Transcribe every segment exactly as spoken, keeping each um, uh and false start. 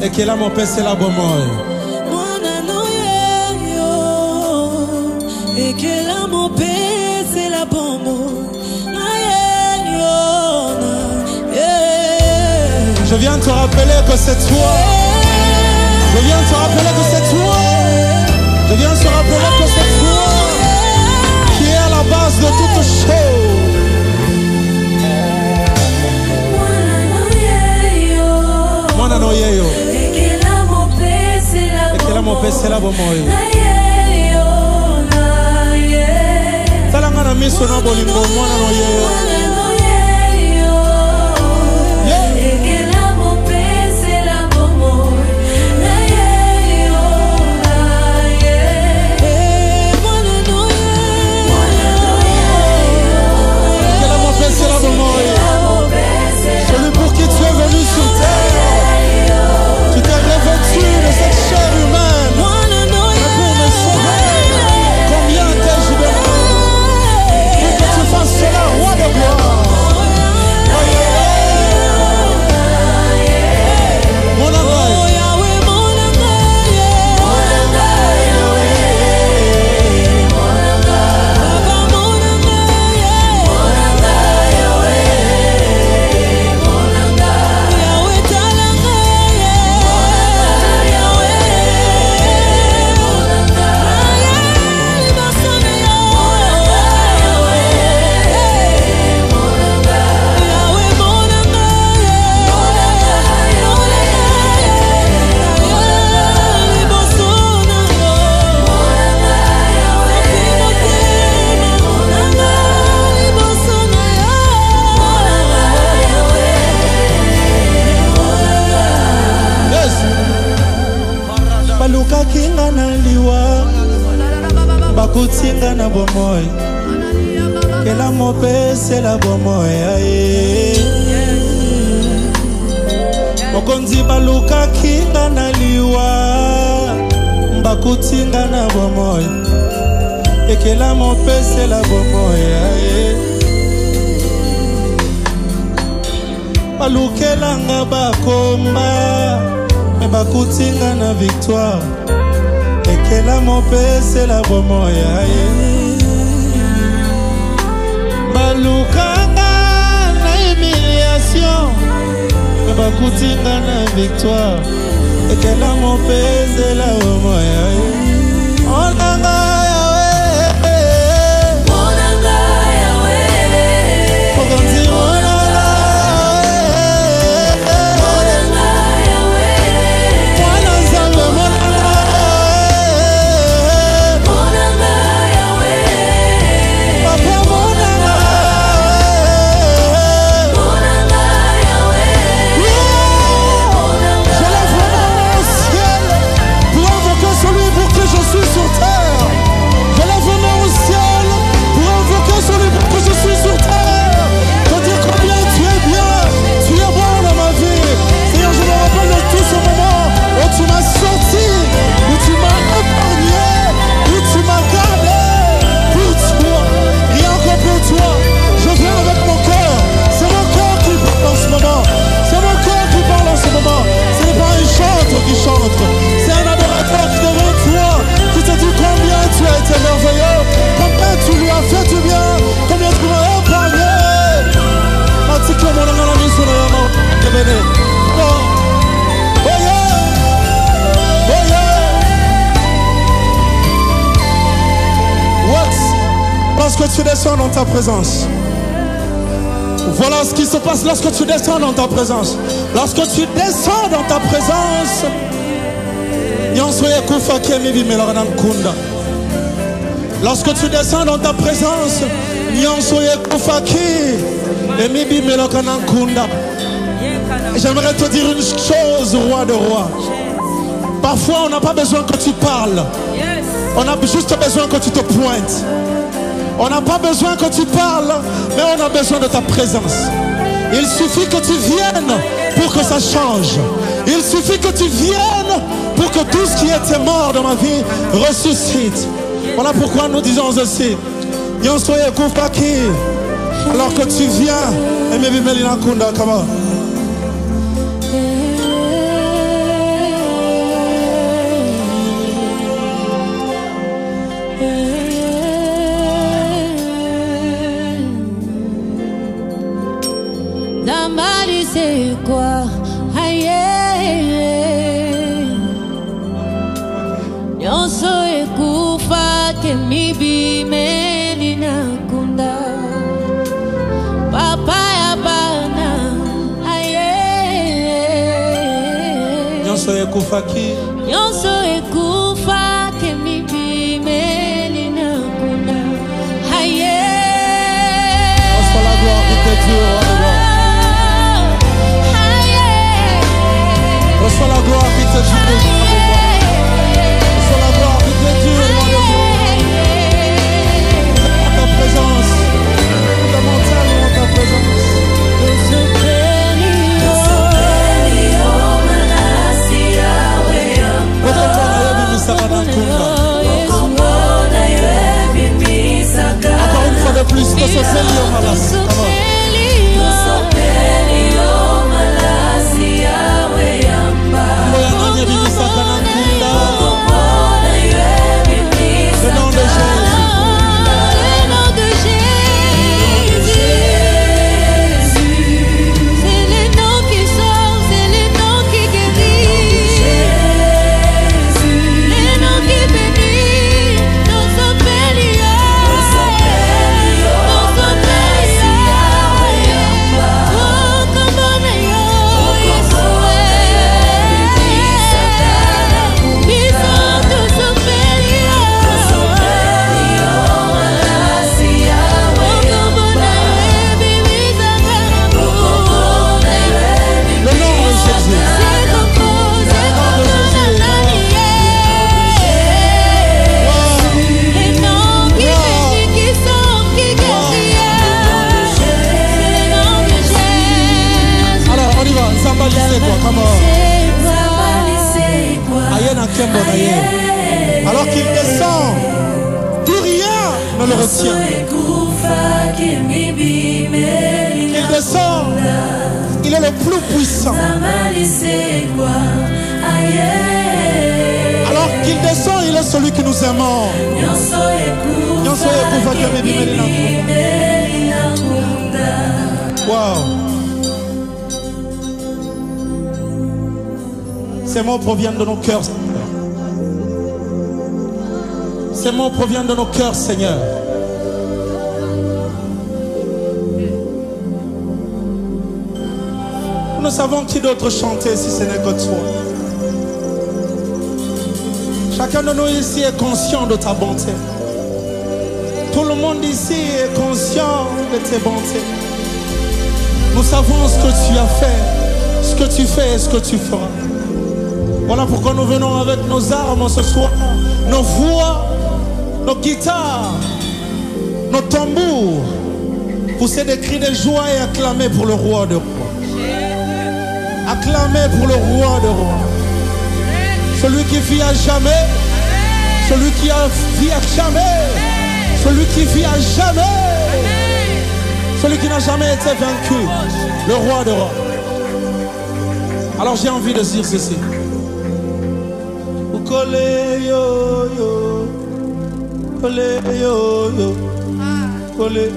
Et que là mon père c'est la bonne moi. Et que là mon père c'est la bonne moi. Je viens te rappeler que c'est toi. Je viens te rappeler que c'est toi. Je viens te rappeler que c'est toi qui est à la base de toutes choses. Moi non yo. Et que là mon père c'est la bonne. Et que là mon père c'est la bonne moi. Salanga na miso na bolingo moi non yo. Celui pour qui tu es venu sur terre, tu t'es revêtu de cette chair humaine, mais pour me sauver. Combien t'ai-je donné pour que tu fasses cela, roi de gloire? Mon Yahweh, baluka kinga na liwa bakutinga na bomoy kela mopese la bomoy aye mokonzi baluka kinga na liwa bakutinga na bomoy ekela mopese la bomoy aye balukelanga bakomba me bakutinga na victoire ekela mopese la bomoya balukanga na humiliation me bakutinga na victoire ekela mopese la bomoya onanga c'est un adorateur qui devant toi, qui te dit combien tu as été merveilleux, combien tu lui as fait du bien, combien tu m'as épargné. Matique mon nom la mise sur le nom, je venais. Oh yeah, oh yeah. What? Lorsque tu descends dans ta présence. Voilà ce qui se passe lorsque tu descends dans ta présence. Lorsque tu descends dans ta présence, lorsque tu descends dans ta présence, j'aimerais te dire une chose, roi de rois. Parfois on n'a pas besoin que tu parles. On a juste besoin que tu te pointes. On n'a pas besoin que tu parles, mais on a besoin de ta présence. Il suffit que tu viennes pour que ça change. Il suffit que tu viennes pour que tout ce qui était mort dans ma vie ressuscite. Voilà pourquoi nous disons aussi, alors que tu viens, et me c'est quoi? Aïe, nyonso ekufa kemibi melina kunda papa ya bana. Aïe, nyonso ekufa ki nyonso ekufa kemibi melina kunda. Aïe, reçois la gloire qui te dure, roi de roi. Reçois la gloire qui te dure, roi de roi. Reçois la gloire qui te dure, roi de roi. En ta présence, fondamentalement en ta présence. Encore une fois de plus, que ce soit lié au malas. Le nom de Jésus. Le nom de Jésus. C'est le nom qui sauve, c'est le nom qui guérit. Le nom qui bénit, nous sommes bénis. Nous sommes bénis. Oh, comme on est, oh, Yeshua. Puissant, nous sommes bénis. Le nom de Jésus. Alors on y va, Zambali c'est quoi? Comment? Ayena Kembo Naye. Alors qu'il descend, plus rien ne le retient. Il descend, il est le plus puissant. Alors qu'il descend, il est celui que nous aimons. Wow. Ces mots proviennent de nos cœurs. Ces mots proviennent de nos cœurs, Seigneur. Nous ne savons qui d'autre chanter si ce n'est que toi. Chacun de nous ici est conscient de ta bonté. Tout le monde ici est conscient de tes bontés. Nous savons ce que tu as fait, ce que tu fais et ce que tu feras. Voilà pourquoi nous venons avec nos armes ce soir, nos voix, nos guitares, nos tambours, pousser des cris de joie et acclamer pour le roi de rois. Acclamer pour le roi de rois. Celui qui vit à jamais, celui qui a vit à jamais, celui qui vit à jamais, celui qui n'a jamais été vaincu, le roi de rois. Alors j'ai envie de dire ceci. Ukole yo yo, ukole yo yo, ukole.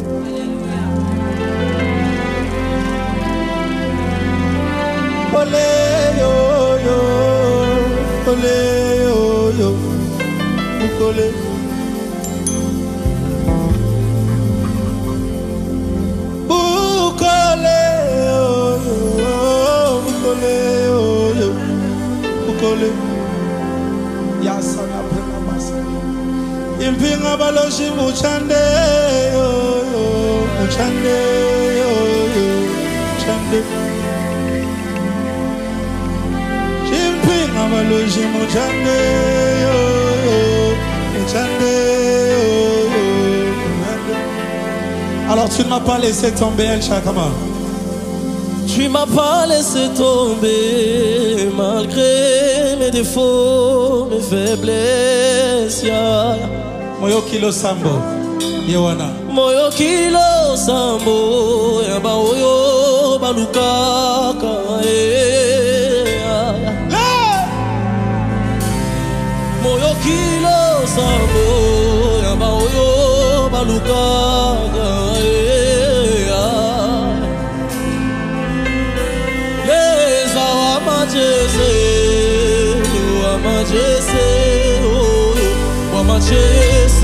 Ukole yo yo, ukole yo yo, ukole. Ukole yo yo, ukole yo yo, ukole. Yasana prema masa. Impinga baloshi muchande yo yo, muchande yo yo, muchande. Impinga baloshi muchande yo yo, muchande yo yo, muchande. Alors tu ne m'as pas laissé tomber, El Shakama. Tu m'as pas laissé tomber malgré mes défauts, mes faiblesses. Ya. Moyo kilo sambo, Yewana. Moyo kilo sambo, yaba oyo balukaka. Moyo kilo sambo, yaba oyo balukaka.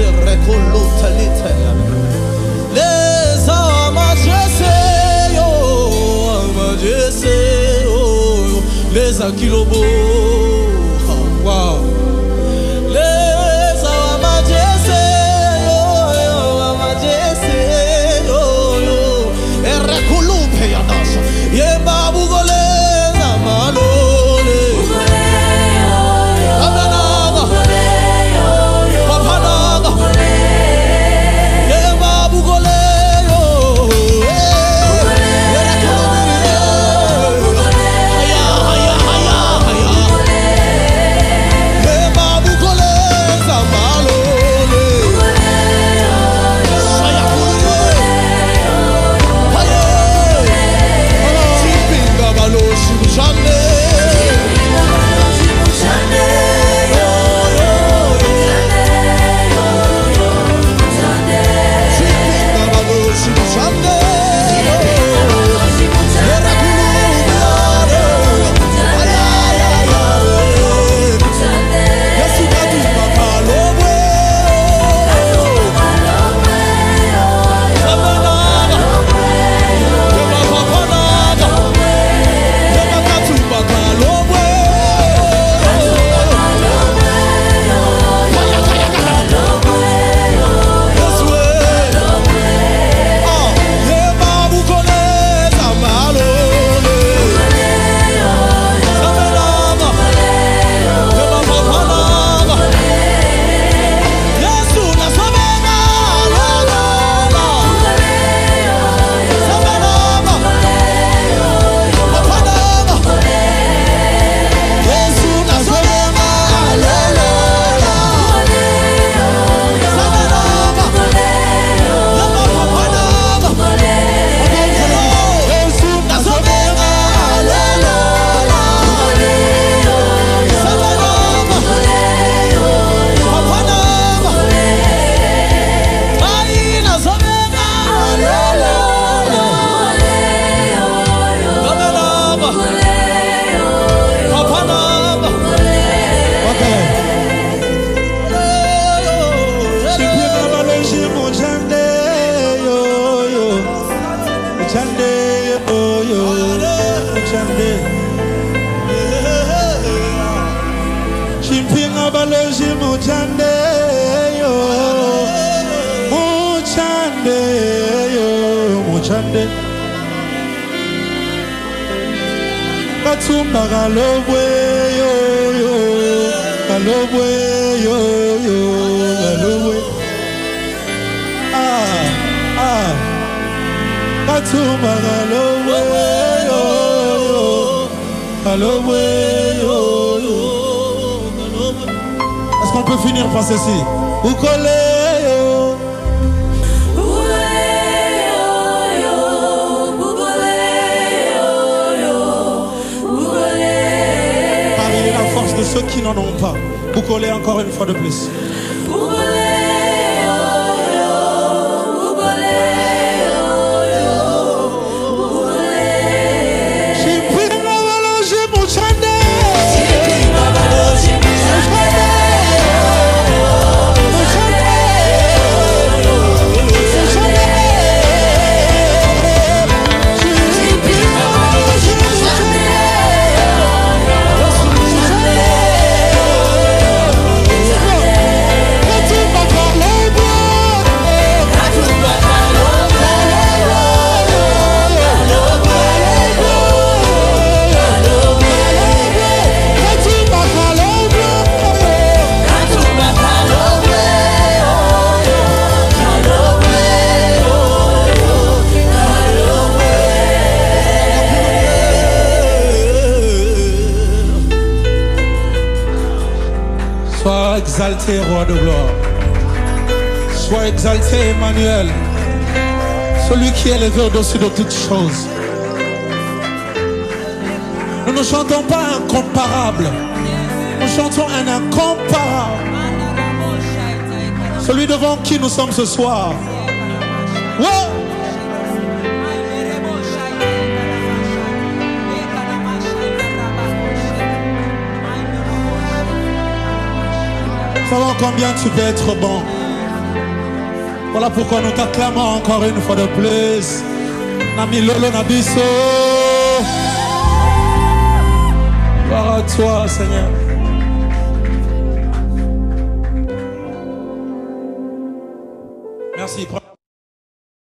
Les amajese yo, amajese yo, les akilobo. Wow. Les amajese yo, amajese yo, erekulupe yadasha. Yemba bugole zamalole. Abanaga. Papanaga. Yemba bugole yo. Haya haya haya haya. Yemba bugole zamalole. Saya kulule. Haya. Sipinga baloshi mshane. Sipinga baloshi mshane. Era kulubare. Haya haya haya. Yesu katuma kalobwe. Sabanaga. Yema papanaga. Yema katuma kalobwe. Kaya kaya kaya. Yesu eh. Ah, yema bukole zamalole. Sabanaga. Yema papanaga. Yesu nasabena la la la. Sabanaga. Papanaga. Yesu nasabena la la la. Sabanaga. Yema papanaga. Yesu nasabena la la la. Sabanaga. Papanaga. Ai nasabena la la la. Sabanaga. Papanaga. Okay. Chipinga baloshi muchande yo yo. Muchande yo yo. Muchande. Chipinga baloshi muchande yo. Muchande yo. Muchande. Katumba galobwe yo yo. Galobwe yo yo. Galobwe. Ah ah. Katumba galobwe yo yo. Galobwe yo yo. Est-ce qu'on peut finir par ceci? Ukole yo. Parlez la force de ceux qui n'en ont pas. Ukole encore une fois de plus. Chipinga baloshi muchande. Chipinga baloshi muchande. Muchande. Muchande. Chipinga baloshi muchande. Katumba galobwe. Katumba kalobwe. Katumba galobwe. Katumba kalobwe. Sois exalté, roi de gloire. Sois exalté, Emmanuel. Celui qui est élevé au-dessus de toutes choses. Nous ne chantons pas incomparable. Nous chantons un incomparable. Celui devant qui nous sommes ce soir. Ouais. Savoir combien tu peux être bon. Voilà pourquoi nous t'acclamons encore une fois de plus. Nami Lolo Nabiso. Gloire à toi, Seigneur. Merci.